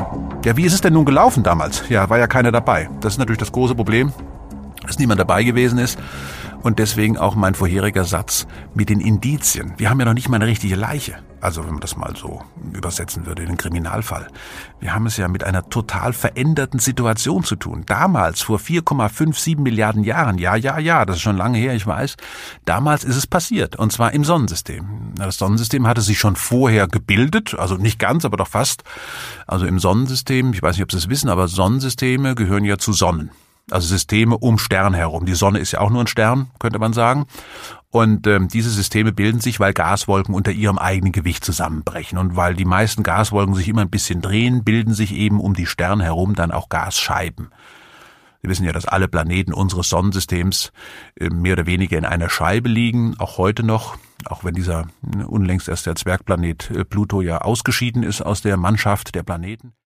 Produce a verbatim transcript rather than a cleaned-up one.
Ja, wie ist es denn nun gelaufen damals? Ja, war ja keiner dabei. Das ist natürlich das große Problem, dass niemand dabei gewesen ist. Und deswegen auch mein vorheriger Satz mit den Indizien. Wir haben ja noch nicht mal eine richtige Leiche. Also wenn man das mal so übersetzen würde in den Kriminalfall. Wir haben es ja mit einer total veränderten Situation zu tun. Damals, vor vier Komma fünf sieben Milliarden Jahren, ja, ja, ja, das ist schon lange her, ich weiß, damals ist es passiert. Und zwar im Sonnensystem. Das Sonnensystem hatte sich schon vorher gebildet, also nicht ganz, aber doch fast. Also im Sonnensystem, ich weiß nicht, ob Sie es wissen, aber Sonnensysteme gehören ja zu Sonnen. Also Systeme um Sterne herum. Die Sonne ist ja auch nur ein Stern, könnte man sagen. Und ähm, diese Systeme bilden sich, weil Gaswolken unter ihrem eigenen Gewicht zusammenbrechen. Und weil die meisten Gaswolken sich immer ein bisschen drehen, bilden sich eben um die Sterne herum dann auch Gasscheiben. Sie wissen ja, dass alle Planeten unseres Sonnensystems äh, mehr oder weniger in einer Scheibe liegen, auch heute noch. Auch wenn dieser äh, unlängst erst der Zwergplanet äh, Pluto ja ausgeschieden ist aus der Mannschaft der Planeten.